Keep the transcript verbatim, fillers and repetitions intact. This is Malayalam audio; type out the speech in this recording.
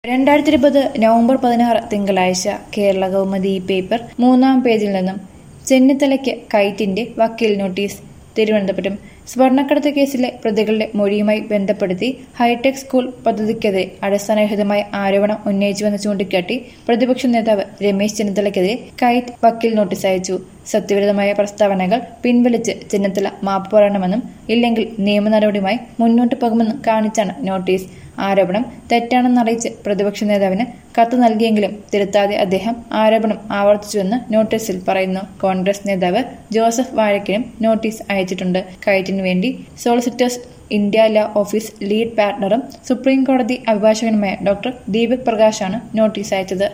രണ്ടായിരത്തി ഇരുപത് നവംബർ പതിനാറ് തിങ്കളാഴ്ച കേരള കൗമുദി പേപ്പർ മൂന്നാം പേജിൽ നിന്നും ചെന്നിത്തലയ്ക്ക് കൈറ്റിന്റെ വക്കീൽ നോട്ടീസ്. തിരുവനന്തപുരം സ്വർണ്ണക്കടത്ത് കേസിലെ പ്രതികളുടെ മൊഴിയുമായി ബന്ധപ്പെടുത്തി ഹൈടെക് സ്കൂൾ പദ്ധതിക്കെതിരെ അടിസ്ഥാനരഹിതമായ ആരോപണം ഉന്നയിച്ചുവെന്ന് ചൂണ്ടിക്കാട്ടി പ്രതിപക്ഷ നേതാവ് രമേശ് ചെന്നിത്തലയ്ക്കെതിരെ കൈറ്റ് വക്കീൽ നോട്ടീസ് അയച്ചു. സത്യവിരുദ്ധമായ പ്രസ്താവനകൾ പിൻവലിച്ച് ചെന്നിത്തല മാപ്പ് പറയണമെന്നും ഇല്ലെങ്കിൽ നിയമ നടപടിയുമായി മുന്നോട്ടു പോകുമെന്നും കാണിച്ചാണ് നോട്ടീസ്. ആരോപണം തെറ്റാണെന്നറിയിച്ച് പ്രതിപക്ഷ നേതാവിന് കത്ത് നൽകിയെങ്കിലും തിരുത്താതെ അദ്ദേഹം ആരോപണം ആവർത്തിച്ചുവെന്ന് നോട്ടീസിൽ പറയുന്നു. കോൺഗ്രസ് നേതാവ് ജോസഫ് വാഴക്കിനും നോട്ടീസ് അയച്ചിട്ടുണ്ട്. കൈറ്റിനു വേണ്ടി solicitors India law office lead പാർട്ണറും സുപ്രീം കോടതി അഭിഭാഷകനുമായ ഡോക്ടർ ദീപക് പ്രകാശാണ് നോട്ടീസ് അയച്ചത്.